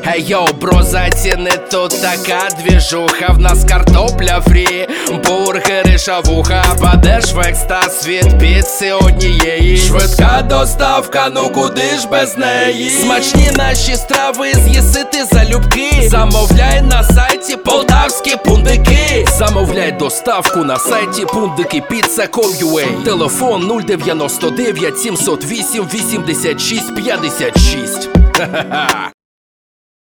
Ей йоу, бро, заціни, тут така двіжуха. В нас картопля фрі, бургери, шавуха. Впадеш в екстаз від піци однієї. Швидка доставка, ну куди ж без неї? Смачні наші страви, з'їси ти залюбки. Замовляй на сайті полтавські пундики. Замовляй доставку на сайті pundiki.pizza.com.ua. Телефон 099 708 86 56. Ха-ха-ха.